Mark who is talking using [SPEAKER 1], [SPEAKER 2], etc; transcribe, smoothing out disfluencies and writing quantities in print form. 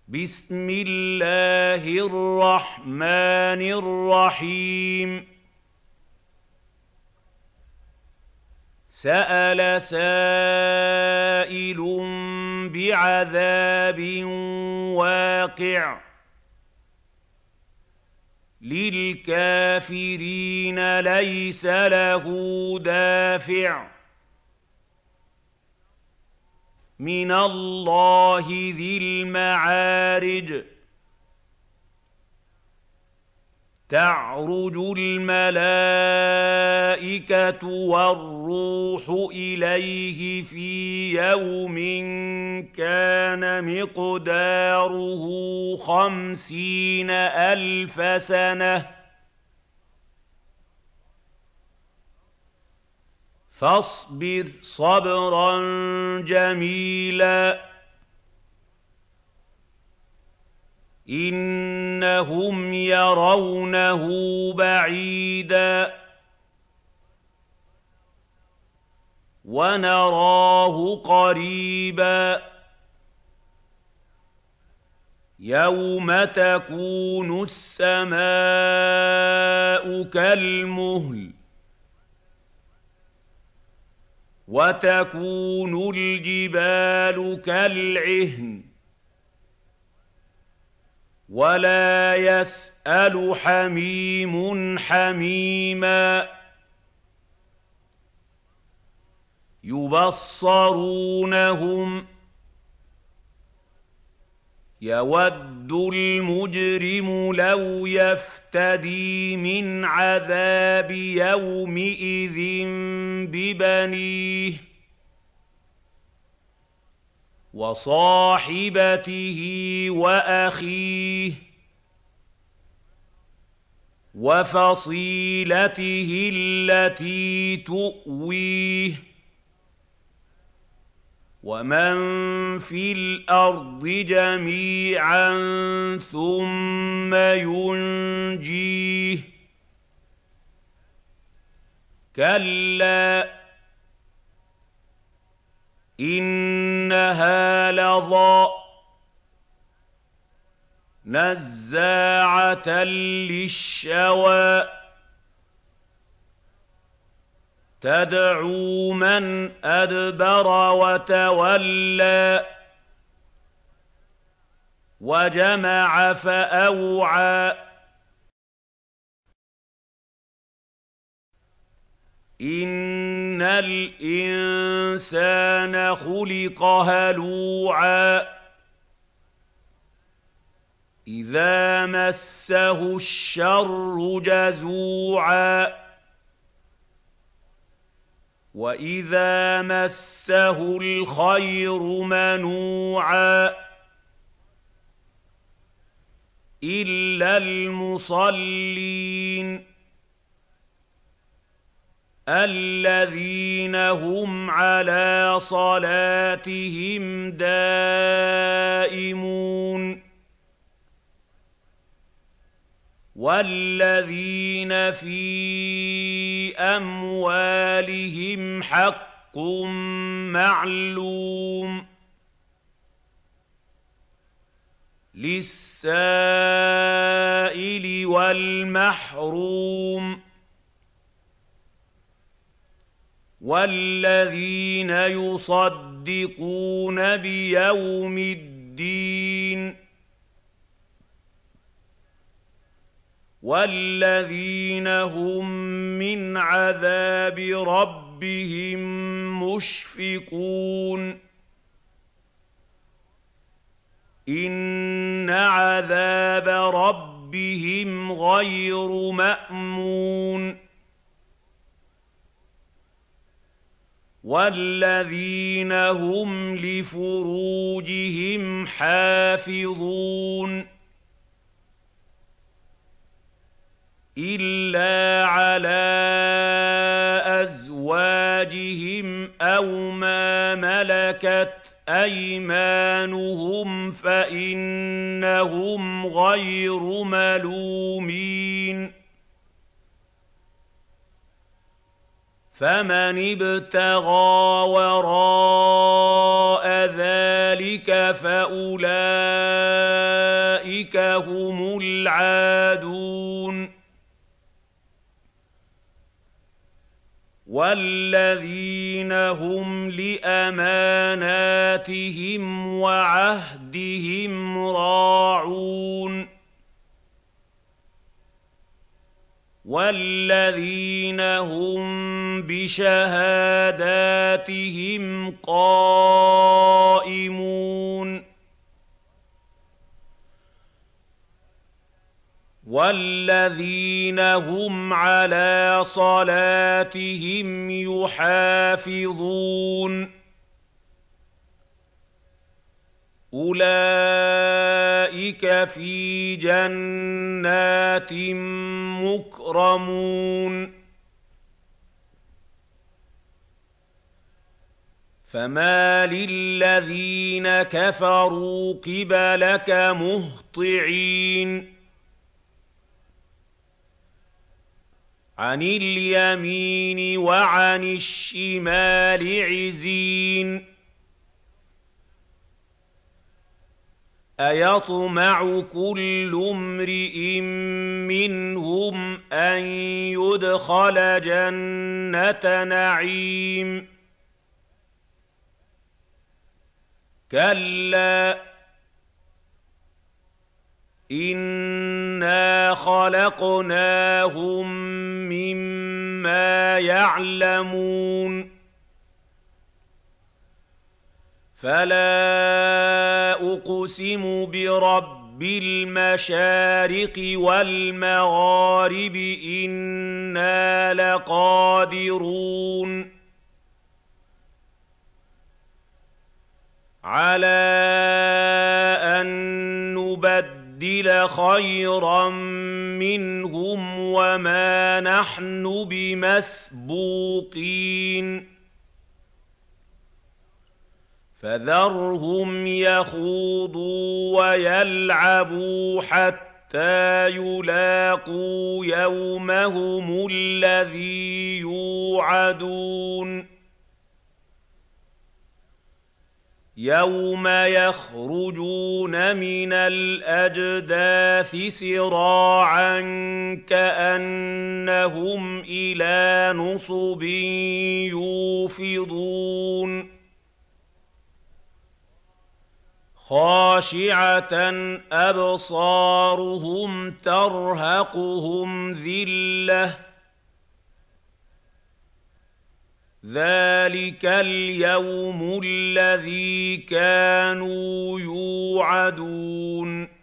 [SPEAKER 1] بسم الله الرحمن الرحيم سأل سائل بعذاب واقع للكافرين ليس له دافع من الله ذي المعارج تعرج الملائكة والروح إليه في يوم كان مقداره 50,000 سنة فاصبر صبرا جميلا إنهم يرونه بعيدا ونراه قريبا يوم تكون السماء كالمهل وتكون الجبال كالعهن ولا يسأل حميم حميما يبصرونهم يود المجرم لو يفتدي من عذاب يومئذ ببنيه وصاحبته وأخيه وفصيلته التي تؤويه ومن في الأرض جميعا ثم ينجيه كلا إنها لظى نزاعة للشوى تدعو من أدبر وتولى وجمع فأوعى إن الإنسان خلق هلوعا إذا مسه الشر جزوعا وإذا مسه الخير منوعا إلا المصلين الذين هم على صلاتهم دائمون والذين في أموالهم حق معلوم للسائل والمحروم والذين يصدقون بيوم الدين والذين هم من عذاب ربهم مشفقون إن عذاب ربهم غير مأمون والذين هم لفروجهم حافظون إلا على أزواجهم أو ما ملكت أيمانهم فإنهم غير ملومين فمن ابتغى وراء ذلك فأولئك هم العادون والذين هم لأماناتهم وعهدهم راعون والذين هم بشهاداتهم قائمون والذين هم على صلاتهم يحافظون أولئك في جنات مكرمون فما للذين كفروا قبلك مهطعين عن اليمين وعن الشمال عزين أيطمع كل امرئ منهم أن يدخل جنة نعيم كلا إنا خلقناهم مما يعلمون فلا أقسم برب المشارق والمغارب إنا لقادرون على أن نبدل خيرا منهم وما نحن بمسبوقين فذرهم يخوضوا ويلعبوا حتى يلاقوا يومهم الذي يوعدون يوم يخرجون من الأجداث سراعا كأنهم إلى نصب يوفضون خاشعة أبصارهم ترهقهم ذلة ذلك اليوم الذي كانوا يوعدون